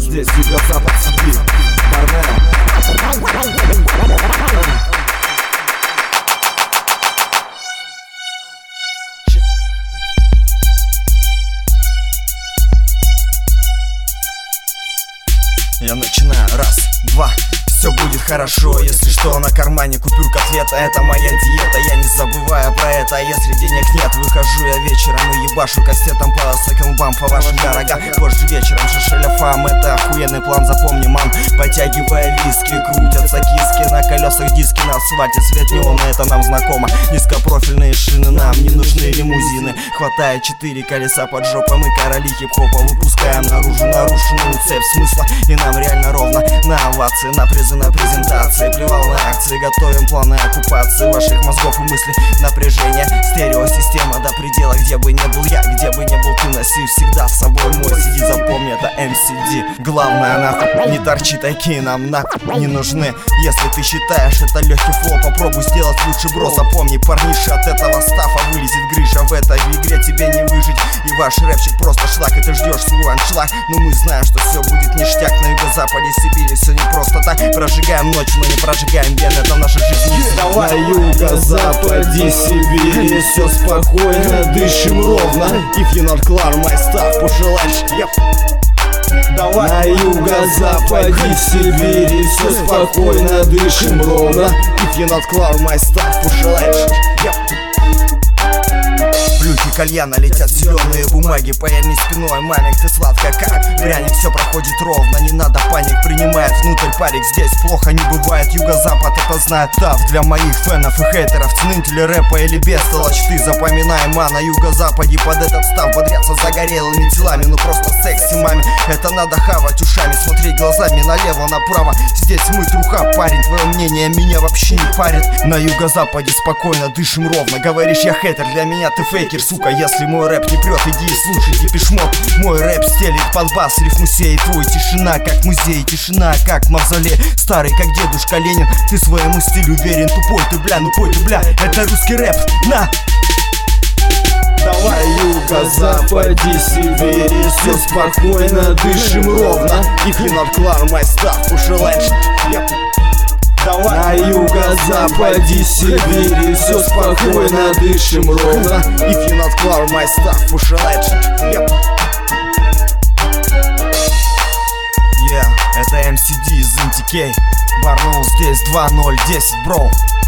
здесь юго-запад Сибирь. Барнео. Я начинаю, раз, два. Все будет хорошо, если что, на кармане купюр котлета. Это моя диета, я не забываю про это. А если денег нет, выхожу я вечером и ебашу кастетом по секонд-бам по вашим дорогам. Позже вечером шишеля фам, это охуенный план, запомни, мам. Потягивая виски, крутятся киски на колесах, диски на асфальте, свет неона, это нам знакомо. Низкопрофильные шины, нам не нужны лимузины. Хватает 4 колеса под жопой, мы короли хип-хопа выпускаем наружу нарушенную цепь смысла. И нам реально ровно на овации, на призы, на презентации. Плевал на акции, готовим планы оккупации ваших мозгов и мыслей. Напряжение, стереосистема до предела. Где бы не был я, где бы не был ты, носи всегда с собой мой сиди. Запомни, это MCD. Главное, нахуй не торчи, такие нам нахуй не нужны. Если ты считаешь это легкий флоу, попробуй сделать лучше, бро. Запомни, парниша, от этого стафа вылезет грыжа. В этой игре тебе не выжить, и ваш рэпчик просто шлак. И ты ждешь свой аншлаг, но мы знаем, что все будет ништяк. На юго-западе Сибири все не просто так. Прожигаем ночь, но не прожигаем вен, это наша жизнь. На юго-западе Сибири все спокойно, дышим ровно. If you not clear my stuff, пожелаешь, Давай. На юго-западе Сибири все спокойно, дышим ровно. If you not clear my stuff, пожелаешь. Плюхи кальяна, летят зеленые бумаги. Поверни спиной, мамик, ты сладкая как пряник. Все проходит ровно, не надо паник. Принимает внутрь парик, здесь плохо не бывает. Юго-запад это знает тав. Для моих фенов и хейтеров, ценители рэпа или бестолочь. Ты запоминай, на юго-западе под этот став бодрятся загорелыми телами. Ну просто секси, маме, это надо хавать ушами. Смотреть глазами налево, направо. Здесь мы труха, парень, твое мнение меня вообще не парит. На юго-западе спокойно, дышим ровно. Говоришь, я хейтер, для меня ты фейкер, сука. Если мой рэп не прет, иди и слушай Депеш Мод. Мой рэп стелит под бас, рифмусей. Твой тишина как музей, тишина как мавзолей. Старый как дедушка Ленин, ты своему стилю верен. Тупой ты, бля, ну пой ты, бля, это русский рэп, на! На юго-западе Сибири все спокойно, дышим ровно. If you not clear my stuff, пожелаешь. На юго-западе Сибири все спокойно, дышим ровно. If you not clear my stuff, пожелаешь. Это MCD из MTK. Барнео здесь 2010, бро.